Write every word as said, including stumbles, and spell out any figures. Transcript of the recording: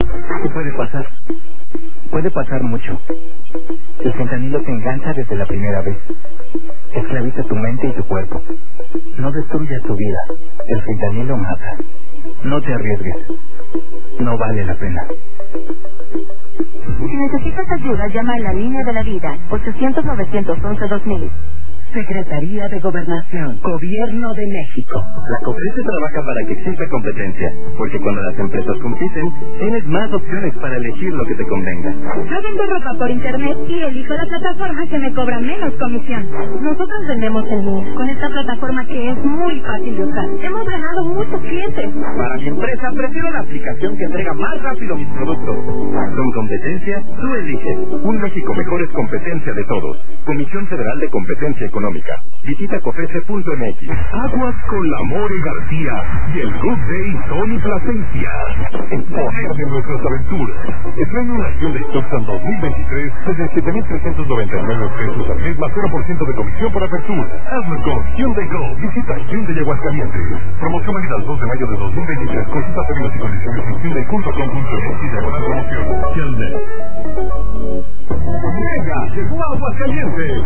¿Qué puede pasar? Puede pasar mucho. El fentanilo te engancha desde la primera vez. Esclaviza tu mente y tu cuerpo. No destruyas tu vida. El fentanilo mata. No te arriesgues. No vale la pena. Si necesitas ayuda, llama a la línea de la vida, ochocientos, novecientos once, dos mil. Secretaría de Gobernación, Gobierno de México. La COFESE trabaja para que exista competencia, porque cuando las empresas compiten, tienes más opciones para elegir lo que te convenga. Yo vendo ropa por internet y elijo la plataforma que me cobra menos comisión. Nosotros vendemos en línea con esta plataforma que es muy fácil de usar. Hemos ganado muchos clientes. Para mi empresa, prefiero la aplicación que entrega más rápido mis productos. Con competencia, tú eliges. Un México mejor es competencia de todos. Comisión Federal de Competencia Económica. Visita cofese punto m x. Aguas con la More García y el Good Day Tony Plasencia. El poder de nuestras aventuras. Estrena una acción de Tucson dos mil veintitrés desde siete mil trescientos noventa y nueve pesos al mes más cero por ciento de comisión por apertura. Hazlo con Hyundai Go. Visita Hyundai Aguascalientes. Promoción válida el dos de mayo de dos mil veintitrés. Consulta términos y condiciones en hyundai punto com punto m x diagonal promoción. Hyundai. Llega, llegó a Aguascalientes.